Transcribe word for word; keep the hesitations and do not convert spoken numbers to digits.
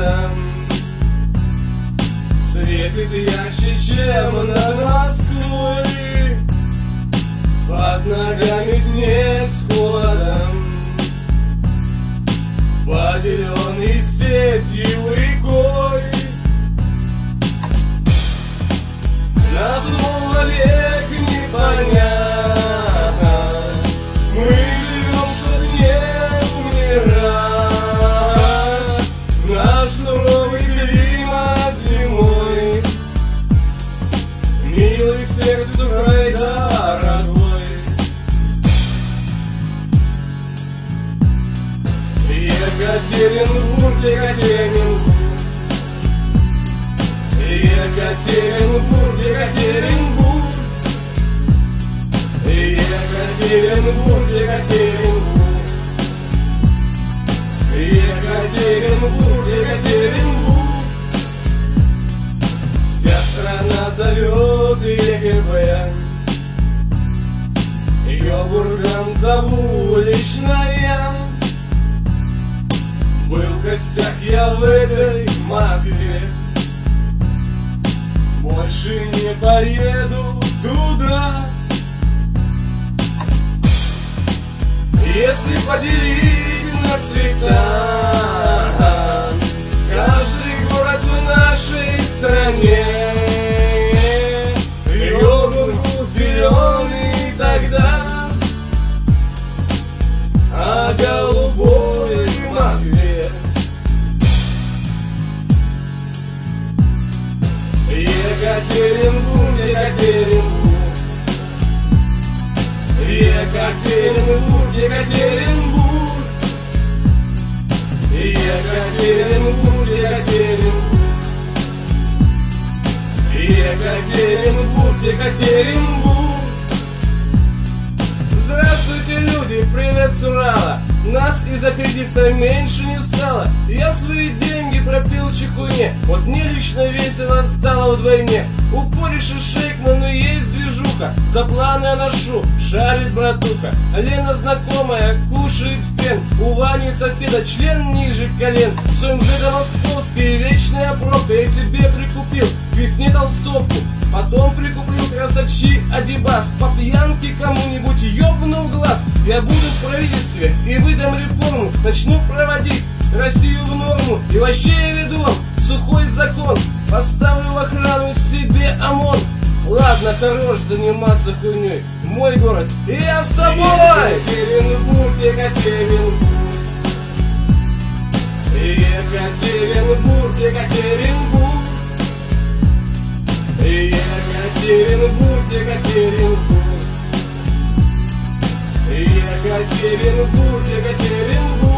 городом светит ярче, чем над Москвой. Под ногами снег с холодом, поделенный сетью рекой. Нас словно век не понять, мы живем, чтоб не умирать. Наш суровый климат зимой, милый сердцу край дорогой. Екатеринбург, Екатеринбург, Екатеринбург, Екатеринбург, Екатеринбург, Екатеринбург, Екатеринбург, Екатеринбург. Вся страна зовет ЕГБ, йогуртом зову лично я. Был в гостях я в этой Москве, больше не поеду туда. Если поделить на цвета каждый город в нашей стране, йогурт был зеленый тогда, а голубой в Москве. Екатеринбург, Екатеринбург, Екатеринбург, Екатеринбург, Екатеринбург, Екатеринбург, Екатеринбург, Екатеринбург. Здравствуйте, люди, привет с Урала. Нас из-за кризиса меньше не стало. Я свои деньги пропил чехуйне, вот мне лично весело стало вдвойне. У кореша Шейкмана есть движуха, за планы я ношу, шарит братуха. Лена знакомая кушает фен, у Вани соседа член ниже колен. В своем ЖД московской вечная пробка, я себе прикупил к весне толстовку, потом прикуплю красочи Адибас. По пьянке кому-нибудь ёбнул глаз, я буду в правительстве и выдам реформу, начну проводить Россию в норму. И вообще я веду вам сухой закон, поставлю в охрану себе ОМОН. Ладно, хорош заниматься хуйней, мой город, и я с тобой. Екатеринбург, Екатеринбург, Екатеринбург, Екатеринбург, Екатеринбург, Екатеринбург, Екатеринбург, Екатеринбург.